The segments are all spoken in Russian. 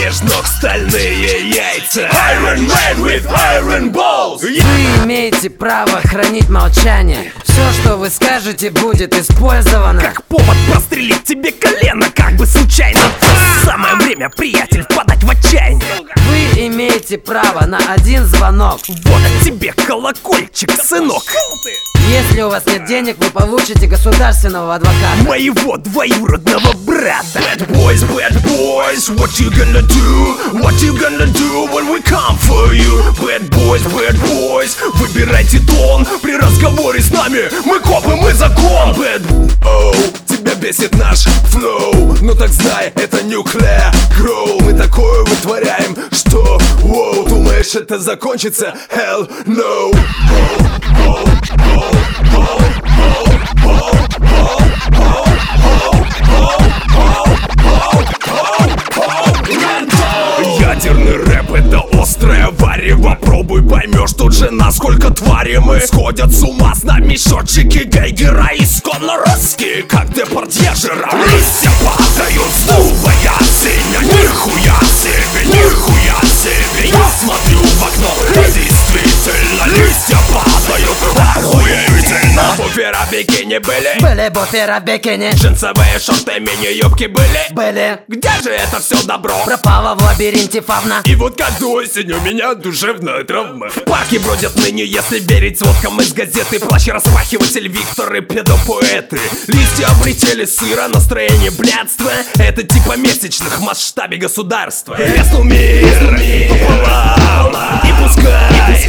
меж ног стальные яйца. Iron Man with iron balls. Вы имеете право хранить молчание. Все, что вы скажете, будет использовано как повод прострелить тебе колено, как бы случайно. Самое время, приятель, впадать в отчаяние. Вы имеете право на один звонок. Вот тебе колокольчик, сынок. Если у вас нет денег, вы получите государственного адвоката. Моего двоюродного брата. Bad boys, what you gonna do? What you gonna do when we come for you? Bad boys, выбирайте тон при разговоре с нами. Мы копы, мы закон. Тебя бесит наш флоу, ну так знай, это Nuclear Grow. Мы такое вытворяем, что думаешь, это закончится? Hell no. Ядерный рэп — это острое варево. Пробуй, поймешь тут же, насколько твари мы. Сходят с ума с нами счетчики Гейгера. Исконно русские, как Депардье, жира. Листья падают, снова я синя. Нихуя себе, нихуя себе. Я смотрю в окно, и действительно листья падают. Охуительно. Буфера бикини были? Были буфера бикини. Джинсовые шорты, мини-юбки были? Были. Где же это все добро? Пропало в лабиринте фавна. И вот как осень у меня душевная травма. В парке бродят ныне, если верить сводкам из газеты. Плащ-распахиватель Виктор и педопоэты. Листья облетели сыра, настроение блядства. Это типа месячных в масштабе государства. Треснул мир пополам. И пускай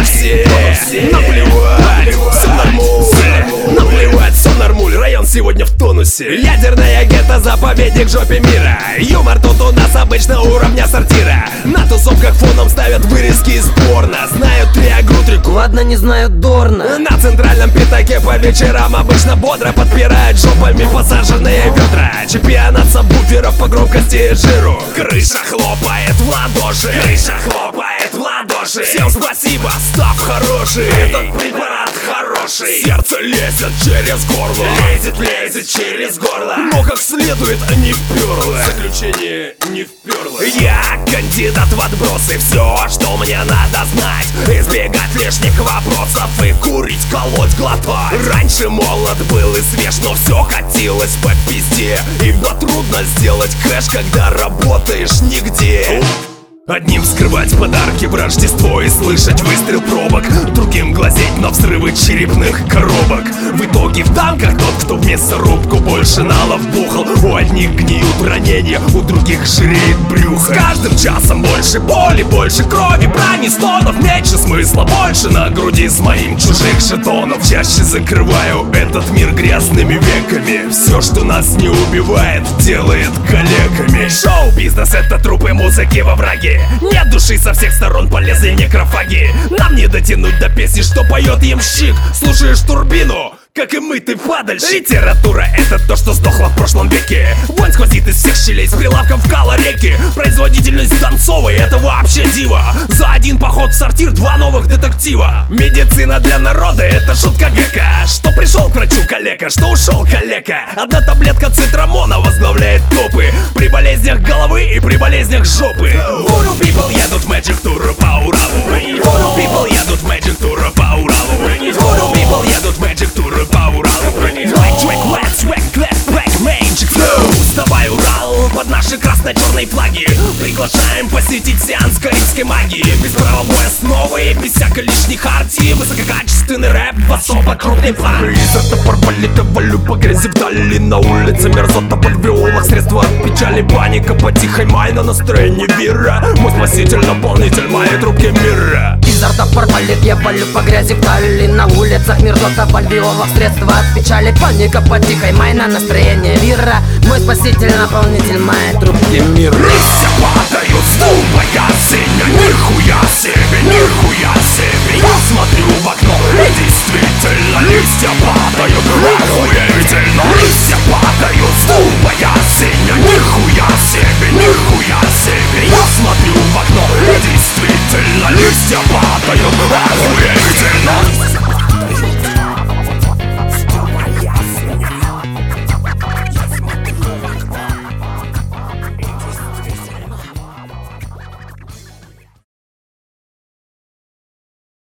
все наплевать, все нормуль. Наплевать, все нормуль, район сегодня в тонусе. Ядерная гетто, заповедник жопе мира. Юмор тут у нас обычно уровня сортира. На тусовках фоном ставят вырезки из порно. Знают триагрутрику, Ладно, не знают Дорна. на центральном пятаке по вечерам обычно бодро подпирают жопами посаженные ведра. Чемпионат сабвуферов по громкости и жиру. Крыша хлопает в ладоши. Крыша хлопает в ладоши. Всем спасибо, став хороший. Этот препарат хороший. Сердце лезет через горло. Лезет через горло. Но как следует не вперло. Заключение не вперло. Я кандидат в отбросы. Все, что мне надо знать. Избегать лишних вопросов и курить, колоть, глотать. Раньше молод был и свеж, но все хотелось по пизде. Ибо трудно сделать кэш, когда работаешь нигде. Одним вскрывать подарки в Рождество и слышать выстрел пробок, другим глазеть на взрывы черепных коробок. В итоге в танках тот, кто в мясорубку больше налов бухал. У одних гниют ранения, у других жиреет брюхо. С каждым часом больше боли, больше крови, брани, стонов, меньше смысла, больше на груди с моим чужих жетонов. Чаще закрываю этот мир грязными веками. Все, что нас не убивает, делает калеками. Шоу-бизнес — это трупы музыки во враге. Нет души, со всех сторон полезли некрофаги. Нам не дотянуть до песни, что поет ямщик. Слушаешь турбину, как и мы, ты падальщик. Литература — это то, что сдохло в прошлом веке. Вонь сквозит из всех щелей, с прилавком вкала реки. Производительность Донцовой — это вообще диво. За один поход в сортир 2 новых детектива. Медицина для народа — это шутка века. Что пришел к врачу калека, что ушел калека. Одна таблетка цитрамона возглавляет топы. При болезнях головы и при болезнях жопы. Voodoo people едут в Magic Tour по Уралу. Voodoo people едут в Magic Tour по Уралу. Voodoo people едут в Magic Tour по Уралу. Black track, black swag, black magic flow. Вставай, Урал, под наши красно-черные флаги. Приглашаем посетить сеанс карибской магии. Без правовой основы и без всякой лишней хартии. Высококачественный рэп в особо крупной плане. Из-за топорболита валю по грязи вдали. На улице мерзота под виолах. Средства от печали, паника по тихой май на настроение вира. Мой спаситель, наполнитель моей трубки мира. Изо рта порвалит, я валю по грязи вдали. На улицах мерзота по виолах. Средства от печали, паника по тихой май на настроение вира. Мой спаситель, наполнитель моей трубки мира. Листья падают, снова я синя. Нихуя себе, нихуя себе. Я смотрю в окно, и действительно листья падают. Охуительно. Листья падают, снова я синя. Нихуя себе, нихуя себе. Я смотрю в окно, и действительно листья падают.